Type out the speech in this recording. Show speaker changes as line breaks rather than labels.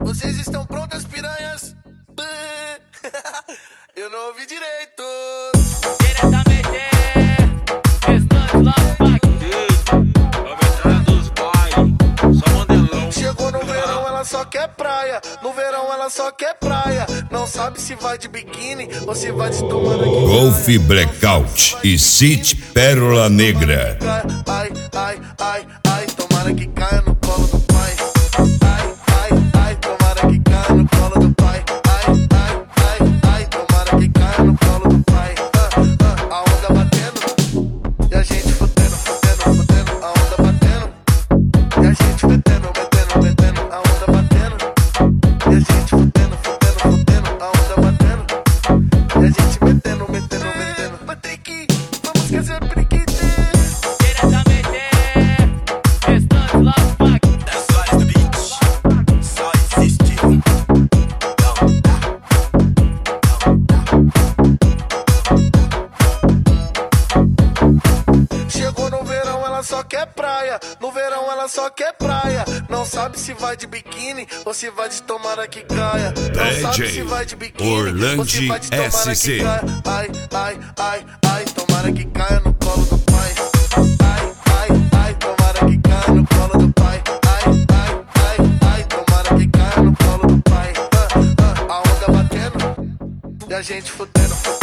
Vocês estão prontas, piranhas? Eu não ouvi direito.
Diretamente, Estante dos bailes, só modelão.
Chegou no verão, ela só quer praia. No verão, ela só quer praia. Não sabe se vai de biquíni ou se vai de tomar aqui.
Golf Blackout e City Pérola Negra.
Ai, ai, ai, ai, tomara que caia no colo do pai. Ai, ai, ai, tomara que caia no colo do pai. Ai, ai, ai, ai, tomara que caia no colo do pai. A onda batendo e a gente fudendo, fudendo, fudendo. A onda batendo e a gente metendo, metendo, metendo. A onda batendo e a gente fudendo, fudendo, fudendo. A onda batendo e a gente metendo, metendo, metendo. Vai ter que, vamos esquecer o periquito. Chegou no verão, ela só quer praia. No verão, ela só quer praia. Não sabe se vai de biquíni ou se vai de tomara que caia. Não sabe se vai de biquíni ou se vai de tomara que caia. Ai, ai, ai, ai, tomara que caia no colo do pai. Ai, ai, ai, tomara que caia no colo do pai. Ai, ai, ai, ai, tomara que caia no colo do pai. A onda batendo e a gente fudendo, fudendo.